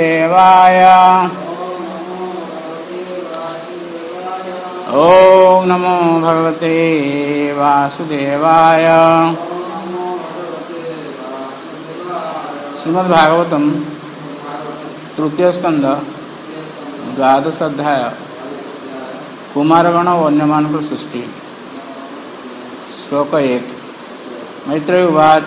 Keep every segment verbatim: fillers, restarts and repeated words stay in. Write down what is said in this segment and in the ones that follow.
वासुदेवाय। ओम नमो भगवते वासुदेवाय। श्रीमद्भागवतम तृतीय स्कंद द्वादश अध्याय कुमारगण वन्यमान सृष्टि। श्लोक एक। मैत्रेय उवाच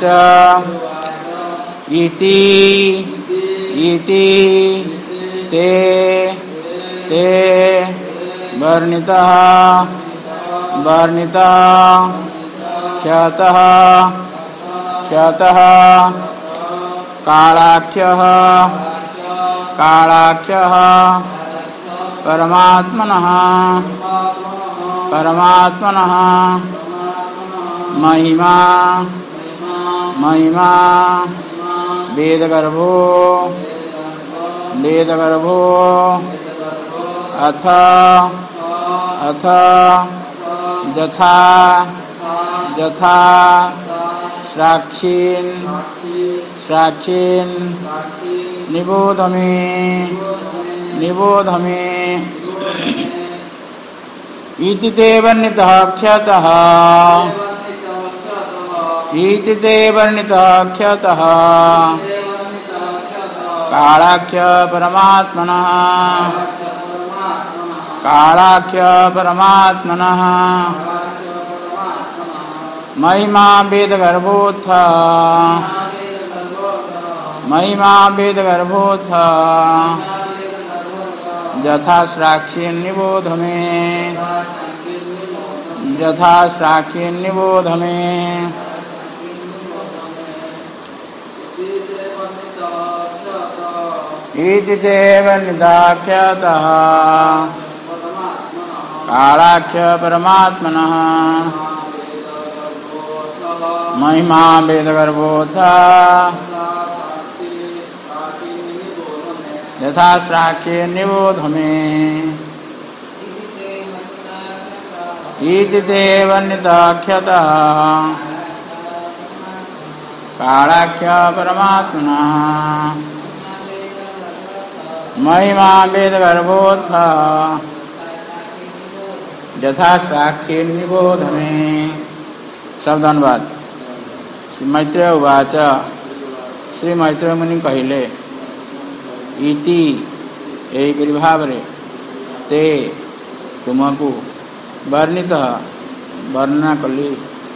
इति इति ते ते वर्णितः वर्णितः ख्यातः ख्यातः कालाख्यः कालाख्यः परमात्मनः परमात्मनः महिमा महिमा वेदगर्भो वेदगर्भो अथ अथ यथा यथा साक्षीन् साक्षीन् निबोध मे निबोध मे इति ते वर्णितः ख्यातः इति ते वर्णितः ख्यातः कालाख्य परमात्मनः कालाख्य परमात्मनः महिमा वेदगर्भोऽथ महिमा वेदगर्भोऽथ यथा साक्षी निबोध मे यथा साक्षी निबोध मे। इति ते वर्णिताख्यातः कालाख्य परमात्मनः महिमा वेदगर्भोऽथ यथा साक्षी निबोध मे। इति ते वर्णिताख्यातः कालाख्य परमात्मनः महिमा वेदगर्भोऽथ यथा साक्षी निबोध मे। शब्दानुवाद। श्री मैत्रेय उवाच श्री मैत्रेय मुनि कहले इति एहिपरि भावरे ते तुमको वर्णित वर्णना कली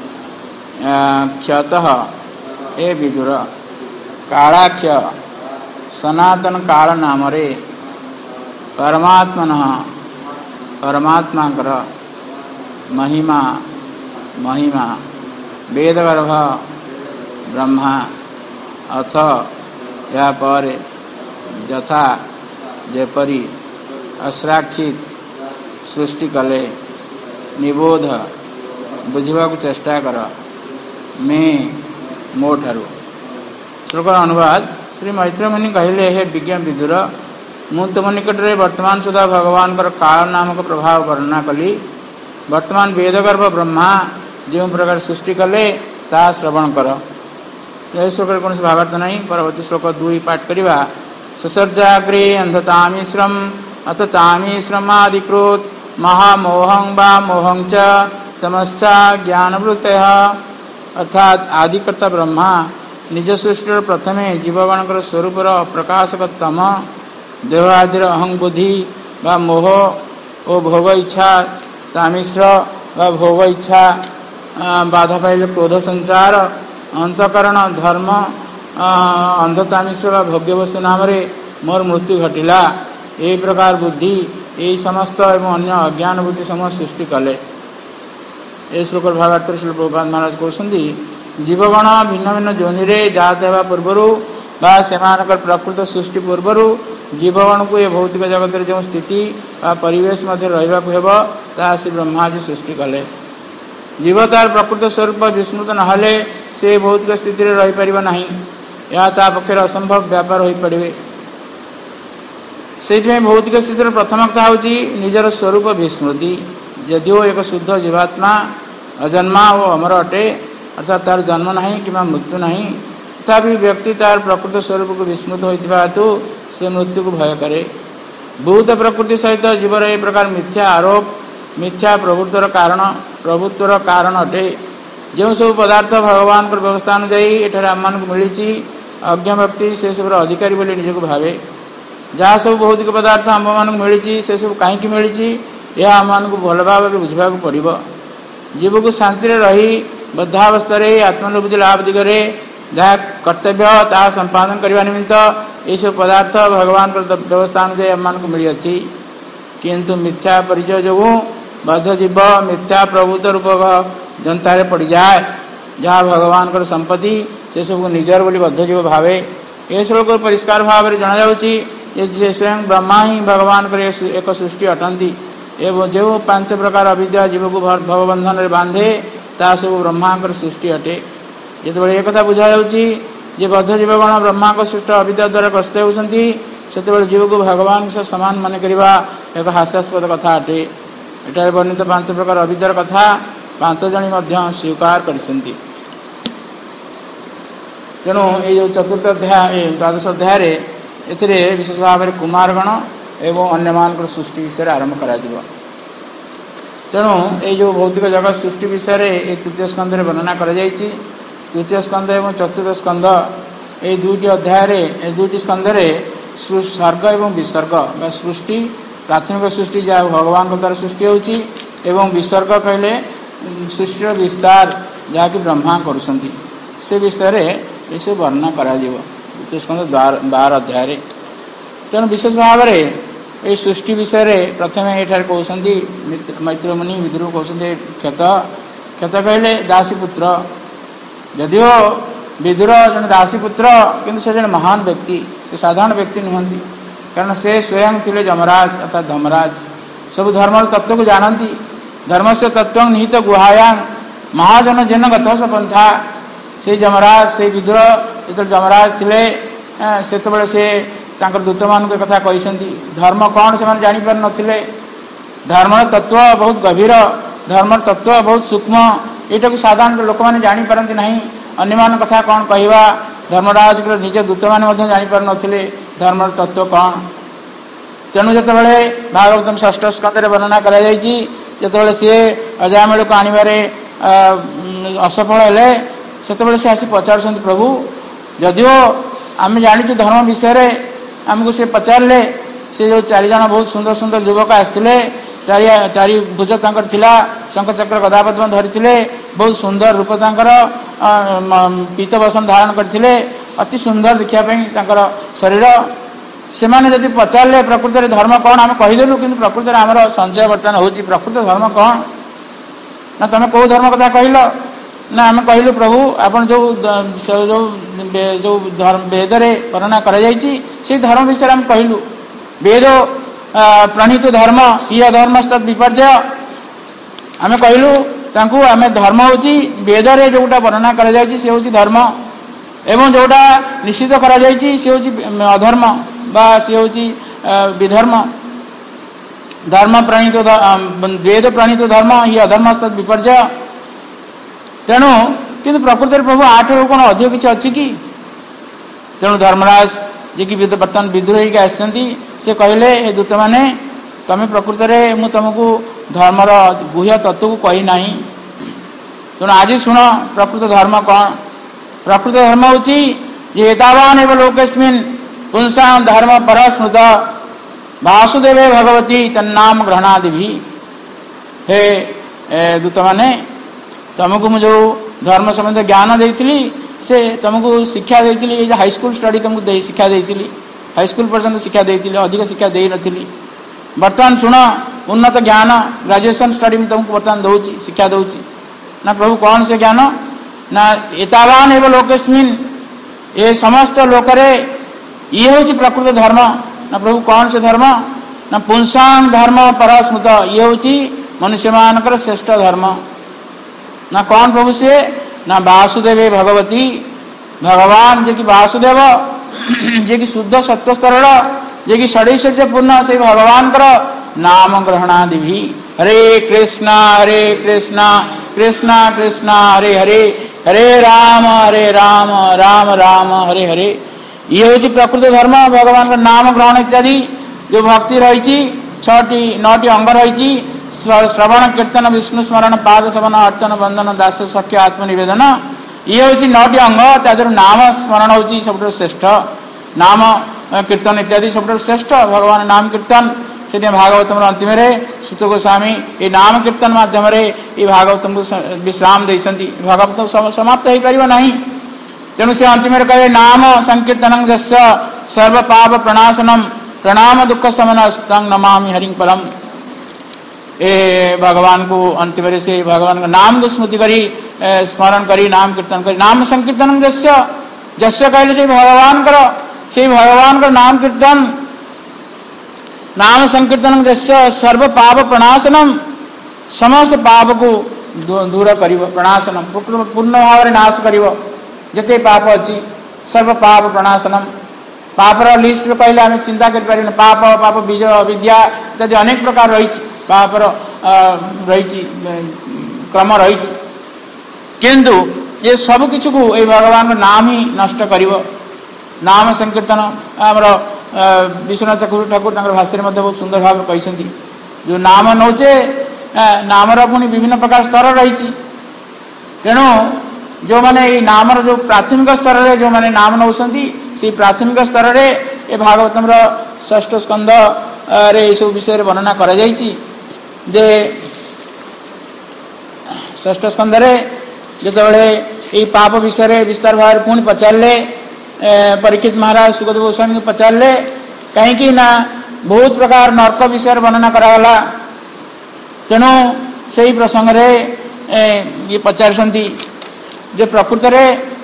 ख्यातः ए विदुर कालाख्य सनातन काल नामरे परमात्मनः परमात्माकर महिमा महिमा वेदगर्भ ब्रह्मा अथ या पर यथा जेपरी अश्राक्षित सृष्टि कले निबोध बुझवाक चेष्टा कर मे मो ठारू। श्लोक अनुवाद। श्री मैत्रेय मुनि कहले हे विज्ञ विदुर मु तुम निकट रे वर्तमान सुधा भगवान काल नामक प्रभाव वर्णना कली। वर्तमान वेदगर्भ ब्रह्मा जो प्रकार सृष्टि कले ता श्रवण कर। यह श्लोक कौन से भावार्थ नहीं। परवर्ती श्लोक दुई पाठ करवा। ससर्जाग्रे अंधतामीश्रम अथ तामीश्रमादिकृत महामोहं वा मोहं च तमश्चा ज्ञानवृत्तयः। अर्थात आदिकर्ता ब्रह्मा निज सृष्टि प्रथमे जीवगणकर स्वरूपर प्रकाशक तम देहादिर अहं बुद्धि व मोह ओ भोग इच्छा तामिश्र व भोग इच्छा बाधा पाइले क्रोध संचार अंतकरण धर्म अंधतामिश्र व भोग्य वस्तु नाम मोर मृत्यु घटिला। यही प्रकार बुद्धि यही समस्त एवं अन्य अज्ञान बुद्धि समूह सृष्टि कले। ये श्लोक भावार्थ श्री प्रभुपाद महाराज कहते जीवगण भिन्न भिन्न जोनि जात होगा पूर्वर बा सेमानकर प्रकृत सृष्टि पूर्वर जीवगण को ये भौतिक जगत जो स्थिति बा परिवेश मध्य रहिबाक हेबो ता श्री ब्रह्माजी सृष्टि कले। जीव तार प्रकृत स्वरूप विस्मृत नहले से भौतिक स्थिति रे रहि परिबा नाही। या ता पक्षर असंभव व्यापार होई पड़िबे। से भौतिक स्थितिर प्रथमता हूँ निजर स्वरूप विस्मृति। यदिओ एक शुद्ध जीवात्मा अजन्मा और अमर अटे अर्थात तार जन्म नहीं कि मृत्यु नहीं तथापि व्यक्ति तार प्रकृत स्वरूप को विस्मृत होता हेतु से मृत्यु को भय करे। भूत प्रकृति सहित जीवर ए प्रकार मिथ्या आरोप मिथ्या प्रभुत्वर कारण प्रभुत्वर कारण अटे। जो सब पदार्थ भगवान व्यवस्था अनुजाई एठार आम मान मिली अज्ञ व्यक्ति से सब अधिकारी बोली निजक भावे। जहाँ सब भौतिक पदार्थ आम मान मिली से सब कहीं मिली यह आम मान भल भाव बुझा पड़ो। जीव को शांति रही बद्धावस्था आत्मनुभूति लाभ दिगरे जहाँ कर्तव्य ता संपादन करने निमित्त ये सब पदार्थ भगवान व्यवस्था अनुजाई आम मान मिली अच्छी। किंतु मिथ्या परिचय जो बद्ध जीव मिथ्या प्रभुत्व रूप जनतारे पड़ जाए जहाँ भगवान कर संपत्ति से सब निजर बोली बद्ध जीव भावे। ये श्लोक परिष्कार भाव में जना जाउची ये स्वयं ब्रह्मा ही भगवान कर एक सृष्टि अटंती एवं जो पांच प्रकार अविद्या जीव को भवबंधन में बांधे ता सब ब्रह्मांकर सृष्टि अटे। जो एक कथा बुझा जाउची जे बद्ध जीवगण ब्रह्मा को सृष्ट अविद्या द्वारा ग्रस्त होती से जीव को भगवान से समान मन करवा एक हास्यास्पद कथा अटे। एठार वर्णित पांच प्रकार अविद्यार कथा पांच जणी मध्य स्वीकार करछन्ति। तेणु ये जो चतुर्थ अध्याय द्वादश अध्याय एथिरे विशेष भाव में कुमारगण एवं अन्य मान सृष्टि विषय आरंभ करा जिवो। तेणु ये जो भौतिक जगत सृष्टि विषय ये तृतीय स्कंध में वर्णना कर जाइछि। तृतीय स्कंध एवं चतुर्थ स्कंध ये दुईटी अध्याय दुईटी स्कंध सर्ग एवं विसर्ग सृष्टि प्राथमिक सृष्टि जहाँ भगवान द्वारा सृष्टि होची एवं विसर्ग कहले सृष्टि विस्तार जहाँकि ब्रह्मा करुछन्ति से विषय ये सब वर्णना करा जिवो तृतीय स्कंध बार अध्याय। तेणु विशेष भाव में ये सृष्टि विषय प्रथम एठार कहते मैत्र मुनि विदुर कहते क्षत क्षत कहले दासीपुत्र यदिओ विदुर जन दासीपुत्र किंतु से जन महान व्यक्ति से साधारण व्यक्ति नुहंती कारण से स्वयं थिले जमराज अर्थात धर्मराज सब धर्म तत्व को जानती धर्म से तत्व निहित गुहायां महाजन जन गत पंथा से जमराज से विदुर जो जमराज थिले से से दूत मान कथा कहते धर्म कौन से जानी पार नथिले धर्म तत्व बहुत गभीर धर्म तत्व बहुत सूक्ष्म यहाँ साधारण लोक मैंने जानी पारती नहीं अन्य मान कथा कौन कहवा धर्मराज निज दूत मैंने जानी पार नथिले धर्म तत्व कौन। तेणु जो भागवतम षष्ठ स्कंदे वर्णना कर सी अजामेल को आणवे असफल हेले से आसी पचार प्रभु जदिओ आम जानी धर्म विषय आमको से पचारे से जो चारिज बहुत सुंदर सुंदर युवक आसते चारि चारि भुज तंकर थिला शंख चक्र गदापद्म धरी बहुत सुंदर रूप तंकर पीत बसन धारण करते अति सुंदर देखापी शरीर से माने जदि पचारे प्रकृत धर्म कौन आम कहीदेलु कि प्रकृत आमर संशय बर्तमान हो प्रकृत धर्म कौन ना तुम कौ धर्म कथा कहल ना आम कहलु प्रभु आपन जो जो जो धर्म वेद वर्णना कर धर्म विषय आम कहलु वेद प्रणीत धर्म ये अधर्म तद विपर्जय आम कहलु तांकु आम धर्म होची वेद रे जोटा वर्णना कर हूँ धर्म एवं जोटा निषिद्ध कर अधर्म बा सी हूँ विधर्म धर्म प्रणीत वेद प्रणीत धर्म ये अधर्म तद विपर्जय। तेणु किंतु प्रकृत प्रभु आठ रु कौन अधिक किसी अच्छी कि तेणु धर्मराज जी की बर्तमान विद्रोह होती से कहले ए दूत मैंने तुम प्रकृत में मुझे तुमको धर्मर गुह्य तत्व को कही ना तेणु आज शुण प्रकृत धर्म कौन प्रकृत धर्म होतावान एवं लोकेस्मिन् पुंसा धर्म परस्मृत वासुदेवे भगवती तन्नाम ग्रहणादि भी हे दूत मैंने तुमको मुझे जो धर्म संबंध ज्ञान देती से तुमको शिक्षा देती ये हाईस्कूल स्टडी तुमको दे शिक्षा देती हाईस्कूल पर्यंत शिक्षा देती अधिक शिक्षा दे नी बर्तमान शुण उन्नत ज्ञान ग्रेजुएशन स्टडी में तुमको बर्तमान दूची शिक्षा दूची ना प्रभु कौन से ज्ञान ना एतावान एवं लोकेस्मिन् ये समस्त लोकरे ये हूँ प्रकृत धर्म ना प्रभु कौन से धर्म ना पुंसांग धर्म परस्मृत ये हूँ मनुष्य मानकर श्रेष्ठ धर्म ना कौन प्रभु से ना वासुदेवे भगवती भगवान जे कि वासुदेव जे कि शुद्ध सत्व स्तरण जे कि षडैश्वर्य पूर्ण से भगवान कर नाम ग्रहणादि भी हरे कृष्णा हरे कृष्णा कृष्णा कृष्णा हरे हरे हरे राम हरे राम राम राम हरे हरे ये हूँ प्रकृत धर्म भगवान का नाम ग्रहण इत्यादि जो भक्ति रही छटी नौटी अंग रही श्रवण कीर्तन विष्णु स्मरण पाद सेवन अर्चन बंधन दास सख्य आत्मनिवेदन ये हूँ नौटी अंग तर नाम स्मरण हूँ सब श्रेष्ठ नाम कीर्तन इत्यादि सब श्रेष्ठ भगवान नाम कीर्तन से भागवतम अंतिम सुत गोस्वामी ये नाम कीर्तन मध्यम ये भागवतम को विश्राम देती भागवत समाप्त हो पार ना तेणु से अंतिम कहे नाम संकीर्तन जस्य सर्व पाप प्रणाशनम प्रणाम दुख शमन स्तंग नमामि हरिं परम। ए भगवान को अंतिम से भगवान का नाम को स्मृति करी स्मरण करी नाम कीर्तन करी नाम संकीर्तन जस्य जस्य कहले से भगवान कर से भगवान का नाम कीर्तन नाम संकीर्तन जस्य सर्व पाप प्रणाशनम समस्त पाप को दूर कर प्रणाशनम पूर्ण भाव में नाश कर जिते पाप अच्छी सर्व पाप प्रणाशनम पापर लिस्ट कहले आम चिंता कर पाप पाप बीज विद्या इत्यादि अनेक प्रकार रही पापर रही क्रम रही किंतु ये सब किछु को ये भगवान नाम ही नष्ट कर नाम संकीर्तन आमर विश्वनाथ ठाकुर ठाकुर भाष्य में बहुत सुंदर भाव कहते जो नाम नौचे नामर पुणी विभिन्न प्रकार स्तर रही तेणु जो मैंने नामर जो प्राथमिक स्तर रे जो मैंने नाम नौसंती से प्राथमिक स्तर रे ए भागवतम षष्ठ स्कंद रे सब विषय वर्णना करा जायछि जे षष्ठ स्कंद रे जेतबेले ए पाप विषय रे विस्तार भाव पुणी पचारले परीक्षित महाराज सुखदेव गोस्वामी को पचारले कहीं ना बहुत प्रकार नरक विषय वर्णना करागला तेणु से ही प्रसंग रे ये पचारसंती जो प्रकृत रे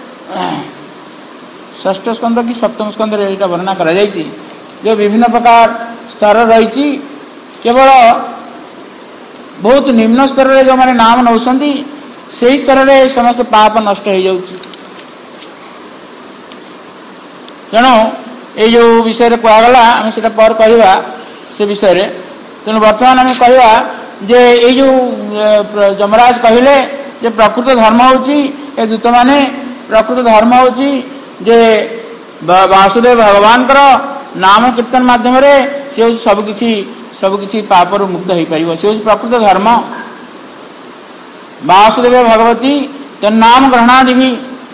षष्ठ स्कंद की सप्तम स्कंद रे एटा वर्णना करा जायछि जो विभिन्न प्रकार स्तर रही केवल बहुत निम्न स्तर रे जो माने नाम नौसंती से स्तर रे समस्त पाप नष्ट हो जाउछि तेणु ये जो विषय कहगला आम से पर कहवा से विषय तेणु बर्तमान आम कहवा जे ये जो जमराज कहले जे प्रकृत धर्म होची ए दूत माने प्रकृत धर्म होची जे वासुदेव भगवान कर नाम कीर्तन माध्यम से सब किछि सब किछि पापर मुक्त हो पार से प्रकृत धर्म वासुदेव भगवती तो नाम ग्रहणादि भी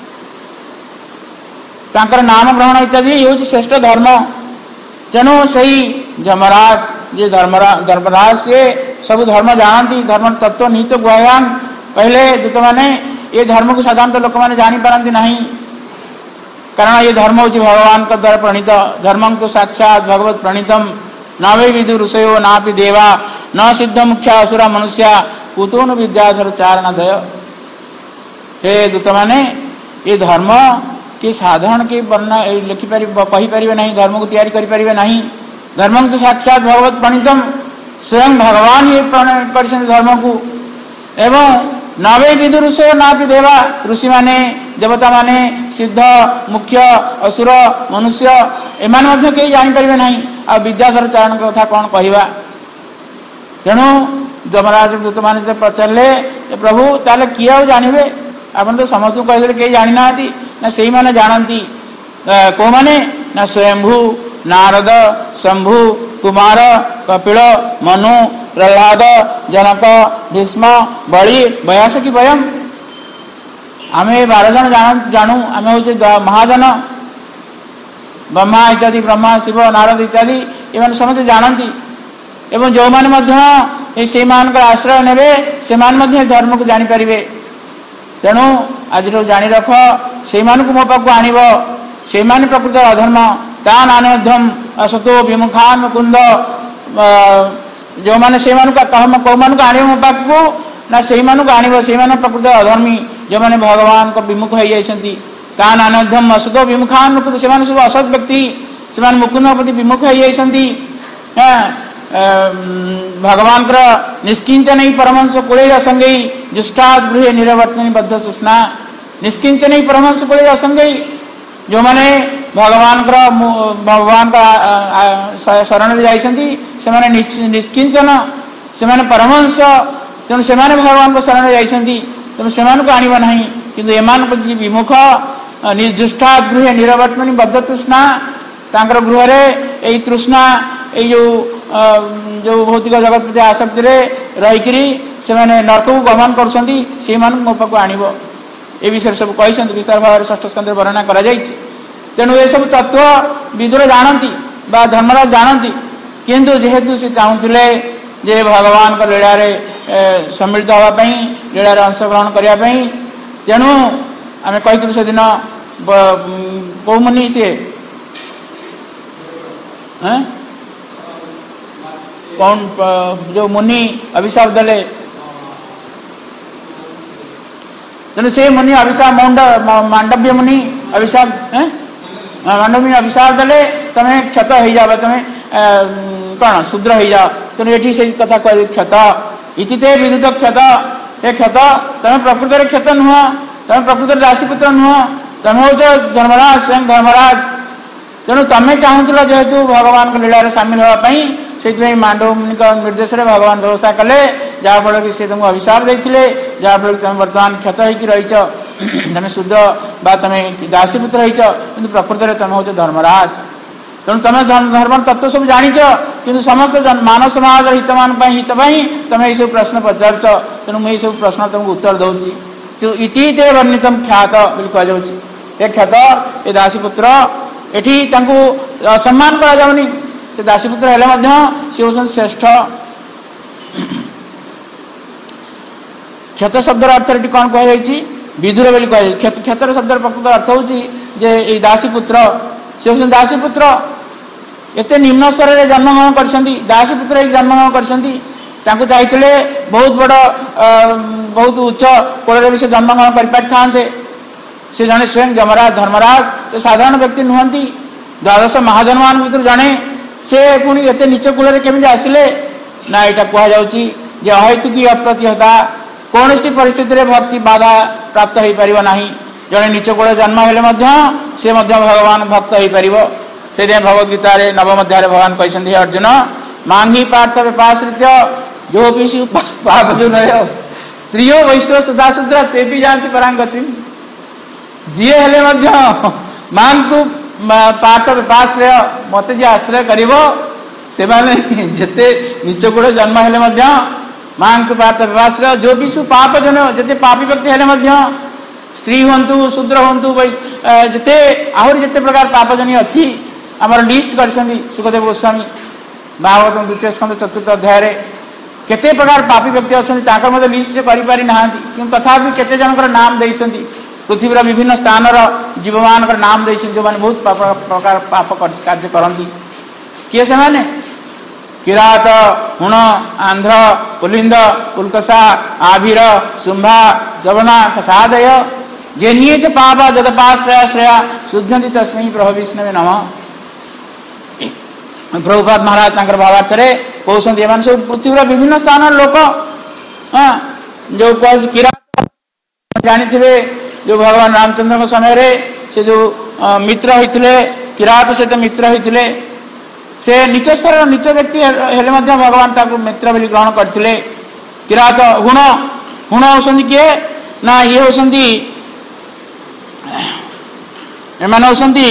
तांकर नाम ग्रहण इत्यादि हूँ श्रेष्ठ धर्म तेणु सही जमराज जे धर्मराज धर्मराज से सब धर्म जानती धर्म तत्व निहित गुहायान पहले दूत माने ये धर्म को साधारणतः लोक मैंने जापारती नहीं कारण ये धर्म हूँ भगवान का द्वारा प्रणीत धर्म तो साक्षात भगवत प्रणीतम न वै विदु ऋषयो नापि देवा न सिद्ध मुख्या असुरा मनुष्या कुतो न विद्याधर चारणदय। हे दूत माने ये धर्म कि साधारण के वर्णना लिखिपार कहीपर ना धर्म को तैयारी करें ना धर्म तो साक्षात भगवत प्रणीतम स्वयं भगवान ये कर धर्म को एवं नवे विदु ऋषय ना भी देवा ऋषि माने देवता माने सिद्ध मुख्य असुर मनुष्य एमान कहीं जापर ना आ विद्याधर चारण कथा कौन कहवा तेणु जमराज दूत मान पचारे प्रभु ताले किए जानवे आपन तो समस्त कहे कहीं जानी ना ना से मैंने जानती कौ माने ना स्वयंभू नारद शंभु कुमार कपिल मनु प्रहलाद जनक भीष्म बलि बयास की वयम आम बार जन जानू आम हूँ महाजन ब्रह्मा इत्यादि ब्रह्मा शिव नारद इत्यादि ये समस्त जानती एवं जो मैंने से आश्रय ने से धर्म को जापर तेणु आज जानी रख से मो पाक आणव से प्रकृत अधर्म तान अनध्यम असतो विमुखान मुकुंद जो मैंने से कौ मान आण मो पाक को ना से आणव से प्रकृत अधर्मी जो मैंने भगवान को विमुख हो जाती तान अनध्यम असतो विमुखान मुकुंद से सब असत व्यक्ति से मुकुंद प्रति विमुख हो जाती भगवान निष्किंचन परमंश कुले असंगई जुष्टाद गृह निरवर्तन बद्ध तृष्णा निष्किंचन परमंश कुले असंगई जो मैंने भगवान भगवान का शरण जाती से निष्किंचन से परमंश तेणु से भगवान को शरण जाती तेणु से आणव ना कि एम प्रति विमुख निर्जुष्टात् गृहे निरवत्मनि बद्ध तृष्णा तांकर गृह यही तृष्णा यही जो जो भौतिक जगत प्रति आसक्ति रहीकि से नरक को गमन कर मो पाक आणव ए विषय सब कही विस्तार भाव षष्ठ स्कंद वर्णना करा जायछि। तेणु ये सब तत्व विदुर जानती बा धर्मराज जानती किंतु जेहेतु से चाहूले जे भगवान का लीला सम्मिलित होगापी लीला अंशग्रहण करने तेणु आम कही से दिन कौ मुनि सी कौन जो मुनि अभिशाप देले तेणु से मुनि अभिशाप मौंड मांडव्य मुनि अभिशाप मांडव्य अभिशाप देले तमें क्षत हो जाओ तमें कौन शूद्र हो जाओ तेणु ये से कथा कह क्षत इति ते विदित क्षत ए क्षत तमें प्रकृत क्षत नुह तमें प्रकृत दासीपुत्र नुह तमें हूँ धर्मराज स्वयं धर्मराज तेणु तमें चाहूल जेहेतु भगवान लीला सामिल होगापी से मांडव मुनि निर्देश में भगवान व्यवस्था कले जहाँफल कि सी तुमको अभिशाप देते जहाँफल तुम बर्तमान क्षत होकर रही तुम शुद्ध बा तुम दासीपुत्र रही कि प्रकृत में तुम हूँ धर्मराज तेणु तुम धर्म तत्व सब जाच कि समस्त मानव समाज हितमान हितपाई तुम ये सब प्रश्न पचार तेणु मुझे सब प्रश्न तुमको उत्तर दूसरी तो इति ते वर्णितम ख्यात बोली कह ख्यात ये दासीपुत्र एठी असम्मान करा जाउनी से दासीपुत्र हेले मध्य सी होसन श्रेष्ठ क्षत शब्दर अर्थ ये कौन कहुई विदुर बोली कह क्षतर शब्दर प्रकृत अर्थ हो दासीपुत्र सी होसन दासीपुत्र एते निम्न स्तर में जन्मग्रहण कर दासीपुत्र जन्मग्रहण कर चाहिए बहुत बड़ बहुत उच्च कोल भी से जन्मग्रहण कर पारि था से जड़े स्वयं जमराज धर्मराज साधारण व्यक्ति नुहति द्वादश महाजनमान भर जड़े से पुणी एत नीच कूल केमी आसिले ना यहाँ कहुच्छी अहेतुकी अप्रतिहता कौन सी परिस्थिति रे भक्ति बाधा प्राप्त हो पार ना जड़े नीच कूल जन्म हेले से भगवान भक्त हो पार से भगवद्गीता नवम अध्याय भगवान कहते अर्जुन मांगी पार्थ व्यपाश्रित्य जो भी पाप जो नयो स्त्रियों वैश्व तथा शूद्र ते भी जानती परांगति जी हेले मांग तू पार्थ व्यपाश्रय मत जी आश्रय कर नीच कूल जन्म हेले मांग तू पार्थ व्यपाश्रय जो भी पाप जन जिते पापी व्यक्ति हेले स्त्री हूँ शूद्र हूँ जिते आहरी जिते प्रकार पापजनी अच्छी आमर लिस्ट कर सुखदेव गोस्वामी भागवत द्वितीय स्कंद चतुर्थ अध्याय केते प्रकार पापी व्यक्ति अच्छा लिस्ट से करि ना कि तथापि केते जनकर नाम देइसंती पृथ्वीर विभिन्न स्थान जीव मान नाम देइसंती जो माने बहुत पाप प्रकार पाप कार्य करती किए से माने किरात हुण आंध्र पुलिंद पुलकसा आभिर शुंभा जवना कसादय जेनिये च पापा जदपाश्रया श्रेया शुद्धंति तस्मै प्रभु विष्णवे नमः। प्रभुपाद महाराज भावार्थ कहते हैं सब पृथ्वी विभिन्न स्थान लोक हाँ जो किरात जानी थे जो भगवान रामचंद्र के समय रे से जो मित्र होते किरात सहित मित्र होते से नीच स्तर नीच व्यक्ति हेले भगवान ताको मित्र बोली ग्रहण करते किरात हुण हुण होती किए ना ये होती एम होती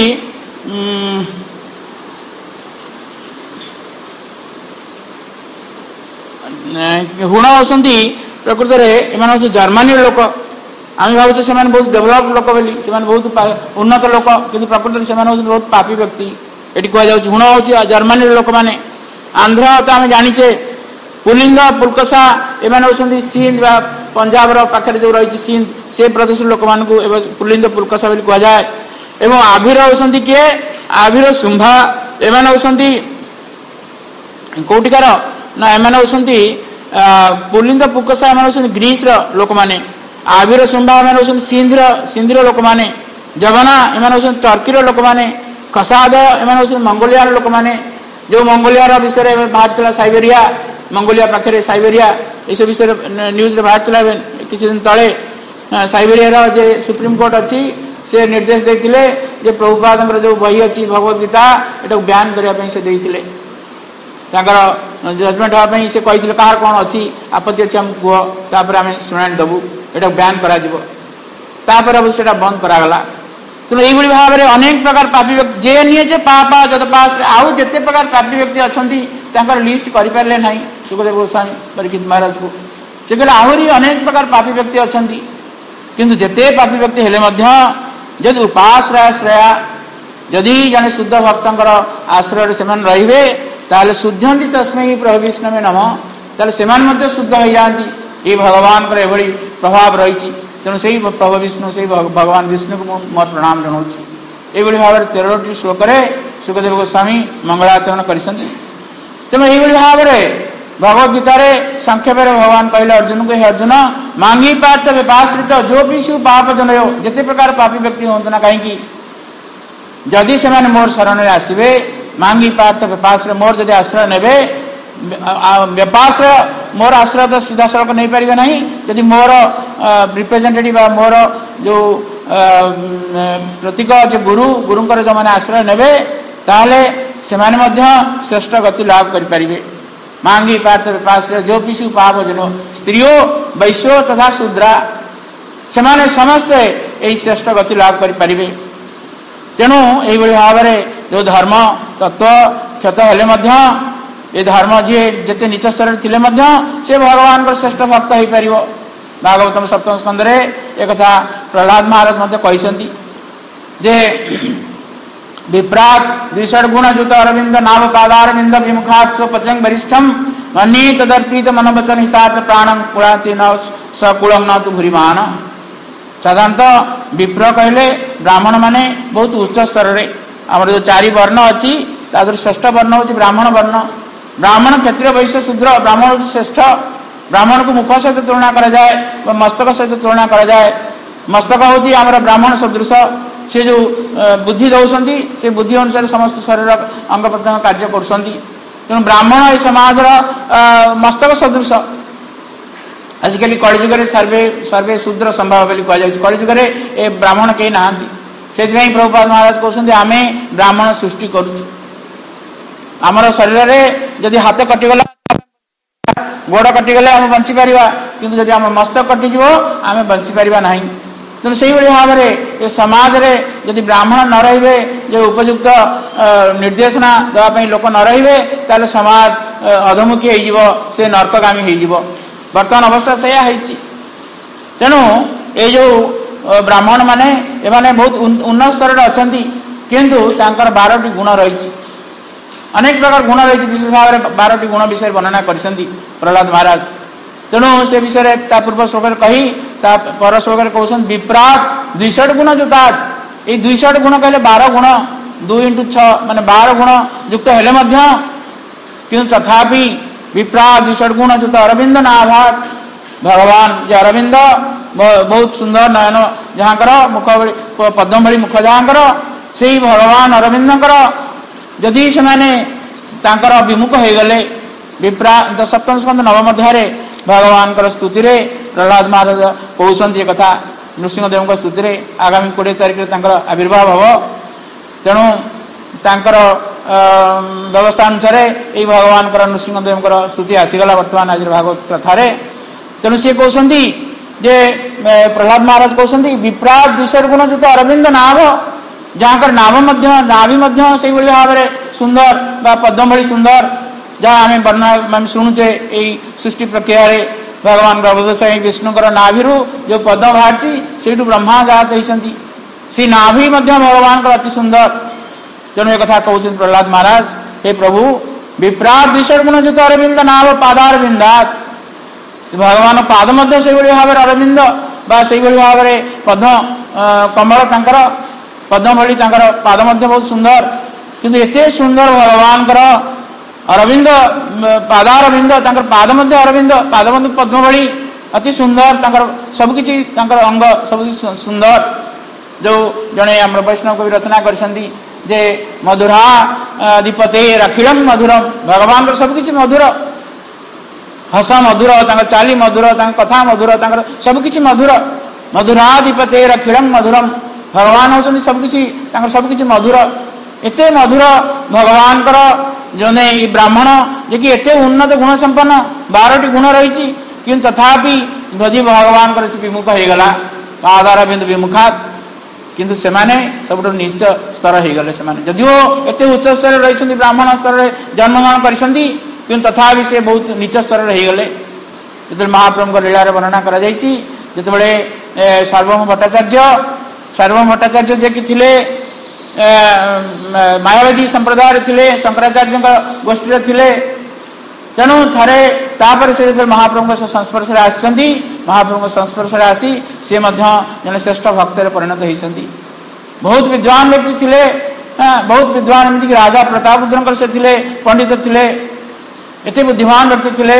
हुण होती प्रकृत में जर्मनी लोक आम भावचे से बहुत डेभलप लोक बोली से बहुत उन्नत लोक कि प्रकृत से बहुत पापी व्यक्ति ये कहुच्छे हुण हूँ जर्मनी लोक मैंने आंध्र तो आम जाचे पुलिंद पुलकसा एम होती सिंध पंजाब पाखे जो रही सिंध से प्रदेश लोक मान पुलिंद पुलकसा बोली कहुए एवं आभिर होती किए आभिर शुंभा एम होती कौटिकार ना एम होती पुलिंद पुलकसा एम होती ग्रीस लोक मैंने आभिर शुंभा एम होती सिंधर सिंधर लोक मैंने जवना एम होती टर्कीर लोक मैंने कसाद एम होती मंगोलिया लोक मैंने जो मंगोलिया विषय में बाहर साइबेरिया मंगोलिया पाखे साइबेरिया ये सब विषय न्यूज रे बाहर किसी दिन तले साइबेरिया जे सुप्रीम कोर्ट अच्छी से निर्देश देते जे प्रभुपाद जो बही अच्छी भगवद्गीता ये बैन करने से देते जजमेंट हाँपाई से कही कहार कौन अच्छी आपत्ति अच्छी आम कह आम शुणाणी देवु ये बैन कर बंद करागला तेणु यही भाव में अनेक प्रकार पापी व्यक्ति जे निये जे पापा जत पास आउ जिते प्रकार पापी व्यक्ति अच्छा लिस्ट करें ना सुखदेव गोस्वामी परीक्षित महाराज को से कहले आहरी अनेक प्रकार पापी व्यक्ति अच्छा किंतु जिते पापी व्यक्ति हेले जदि उपाश्रयाश्रया जदि जन शुद्ध भक्तर आश्रय से रे ताले शुद्धंती तस्मै प्रभु विष्णवे नम ताले से शुद्ध हो जाती ये भगवान को एभली प्रभाव रही तेणु से प्रभु विष्णु से भगवान विष्णु को मोर प्रणाम जनाऊँ ये भाव में तेरह श्लोक सुखदेव गोस्वामी मंगलाचरण कर तेणु ये भाव में भगवद गीतार संक्षेप भगवान कहले अर्जुन को हे अर्जुन मांगी पार्थ व्यपाश्रित जो भी शु पाप जन जिते प्रकार पापी व्यक्ति हूँ ना कहीं जदि से मोर शरण में आसवे मांगी पार्थ व्यपाश्रय मोर जदि आश्रय ने व्यपाश्रय मोर आश्रय तो सीधा सड़क नहीं पारे ना जदि मोर रिप्रेजेंटेटिव मोर जो प्रतीक जो गुरु गुरुंकर जो मैंने आश्रय ने ताले से श्रेष्ठ गति लाभ करें मांगी पार्थ व्यपाश्रय जो पिशु पाप जनो स्त्रियों वैश्यो तथा शूद्रा से समस्ते यही श्रेष्ठ गति लाभ करें तेणु यही भाव में जो धर्म तत्व क्षत हेले ये धर्म जी जिते नीच स्तर थे से भगवान को श्रेष्ठ भक्त हो पार भागवतम सप्तम स्कंदे एक प्रहलाद महाराज कहते जे विप्रात द्विषड गुण जुत अरविंद नाभ पादारविंद विमुखात स्वपचंग वरिष्ठम मनी तदर्पित मनोवचन हितार्थ प्राणं कुलाति न सकुलम न तो भूरिमान साधारणतः विप्र कहले ब्राह्मण माने बहुत उच्च स्तर रे आमर जो चारि वर्ण अच्छी तादर श्रेष्ठ वर्ण हूँ ब्राह्मण वर्ण ब्राह्मण क्षत्रिय वैश्य शूद्र ब्राह्मण हूँ श्रेष्ठ ब्राह्मण को मुख सहित तुलना करा जाए मस्तक सहित तुलना करा जाए मस्तक हूँ आमर ब्राह्मण सदृश से जो बुद्धि दौरान से बुद्धि अनुसार समस्त शरीर अंग प्रत्यंग कार्य कर तेणु ब्राह्मण ये समाज मस्तक सदृश आजिकल कलिजुगे सर्वे सर्वे शूद्र संभव बोली कहुई कलिजुगे ए ब्राह्मण कहीं ना से प्रभुपाद महाराज कहते आम ब्राह्मण सृष्टि करुचु आमर शरीर में जदि हाथ कटिगला गोड़ कटिगले आम बंची पार कि जब आम मस्तक कटिज आम बंची पार ना तेणु से भाव में ये समाज रे यदि ब्राह्मण न रे जो उपयुक्त निर्देशना देवाई लोक न रे ताले समाज अधमुखी हो से नर्कगामी हो बर्तमान अवस्था से तेणु ये जो ब्राह्मण माने एमाने बहुत उन्नत स्तर अच्छा किंतु तांकर बारटी गुण रही अनेक प्रकार गुण रही विशेष भाव में बारटी गुण विषय वर्णना कर प्रहलाद महाराज तेणु से विषय पूर्व श्लोक कही पर श्लोक कहते विप्रात द्विषड गुण जुतात ये द्विषड गुण कहले बारह गुण दुई इंटू छ माने बारह गुण युक्त हेले किंतु तथापि विप्रात द्विषड गुण जुत अरविंद नाभात भगवान जे अरविंद बहुत सुंदर नयन जहाँकर मुख पद्म भली मुख जहाँकर से भगवान अरविंदर जदि से विमुख हो गले विप्रा सप्तम स्कंद नवम अध्याय भगवान स्तुति रे प्रहलाद महाराज कहते कथा नृसिंहदेव स्तुति रे आगामी कोड़े तारीख आविर्भाव हम तेणु तांकर व्यवस्था अनुसार ये भगवान नृसिंहदेव स्तुति आसीगला बर्तमान आज भागवत कथार तेणु सी कहते जे प्रहलाद महाराज कहते विप्रात द्विषड गुण जुत अरविंद नाभ जहाँकर नाभ नाभि से भाव में सुंदर बा पद्म भली सुंदर जहाँ आम वर्णना शुणुचे यही सृष्टि प्रक्रिया भगवान प्रभुदशाई विष्णुकर नाभि जो पद्म बाहरी से ब्रह्मा जात होती सी नाभि भगवान अति सुंदर तेणु एक कथा कहते प्रहलाद महाराज हे प्रभु विप्रात द्विषड गुण जुत अरविंद नाभ पादारविंदात भगवान पाद से भाव में अरविंद बा से भाव में पद्म कमल तांकर पद्म भली पाद बहुत सुंदर किंतु एते सुंदर भगवान अरविंद पादारविंद पाद अरविंद पाद पद्म भली अति सुंदर सबकि अंग सबकि सुंदर जो जड़े आम वैष्णव कवि रचना करछंती जे मधुरा दीपते अखिलम मधुरम भगवान सबकि मधुर हस मधुर चाली मधुर कथा मधुर सबकि मधुर मधुराधिपते अखिलम मधुरम भगवान होती सबकि सबकि मधुर एते मधुर भगवान जो ने ब्राह्मण जे कि एते उन्नत गुण संपन्न बारटी गुण रही कि तथापि यदि भगवान से विमुख हो गला पादार बिंदु विमुखात किंतु से माने सब नीच स्तर हो गले से जदिओ एत उच्च स्तर रही ब्राह्मण स्तर जन्मग्रहण करी किंतु तथापि से बहुत नीच स्तर हो गले। जो महाप्रभु लीलार वर्णना कर जितेबले सार्वभौम भट्टाचार्य सार्वभौम भट्टाचार्य जे कि थिले मायावादी संप्रदाय थे शंकराचार्य गोष्ठी थे तेणु थे तापर से जो महाप्रभु संस्पर्श आसि महाप्रभु संस्पर्श आसी सी जन श्रेष्ठ भक्त परिणत होती बहुत विद्वान व्यक्ति थे बहुत विद्वान एमती राजा प्रतापरुद्र से थे पंडित थे एत बुद्धिमान व्यक्ति थे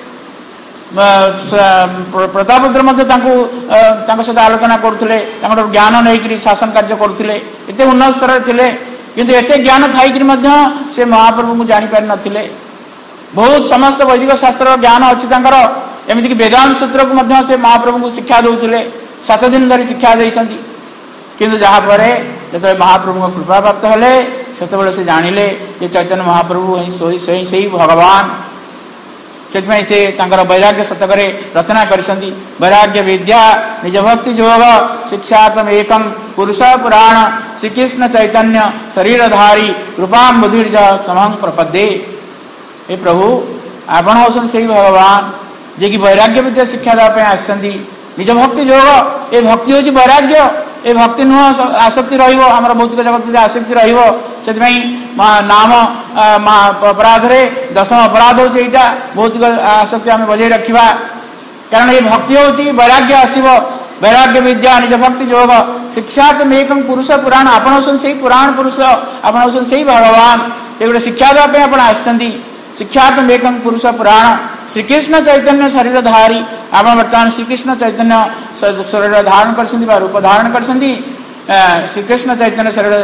प्रतापरुद्र सहित आलोचना करुले ज्ञान नहीं शासन कार्य करुले एत उन्नत स्तर थे किंतु एत ज्ञान थी से महाप्रभु को जापारि नथिले बहुत समस्त वैदिक शास्त्र ज्ञान अच्छी एमती वेदांत सूत्र को से महाप्रभु को शिक्षा दौले सात दिन धरी शिक्षा देती किंतु जहाँपर जो महाप्रभु कृपा प्राप्त हेले से से जानिले जे चैतन्य महाप्रभु से ही भगवान से से वैराग्य शतक रचना करिसंती वैराग्य विद्या निज भक्ति योग शिक्षार्थम एकम पुरुष पुराण श्रीकृष्ण चैतन्य शरीरधारी कृपाम बुधिर्ज तमं प्रपद्ये। हे प्रभु आपण होसन से भगवान जे कि वैराग्य विद्या शिक्षा देवाई आसछंती निज भक्ति योग ये भक्ति हूँ वैराग्य ये भक्ति नुह आसक्ति रमर भौतिक जगत आसक्ति रही नाम अपराध दशम अपराध हो भौतिक आसक्ति आम बजाय रखा कारण ये भक्ति हूँ वैराग्य आसव वैराग्य विद्या निज भक्ति योग शिक्षार्थम एकम पुरुष पुराण आपण होसन से पुराण पुरुष आपण होसन से भगवान ये गोटे शिक्षा देवाई आप आसछंती शिक्षार्थम एकम पुरुष पुराण श्रीकृष्ण चैतन्य शरीरधारी आप बर्तमान श्रीकृष्ण चैतन्य शरीर धारण कर रूप धारण कर श्रीकृष्ण चैतन्य शरीर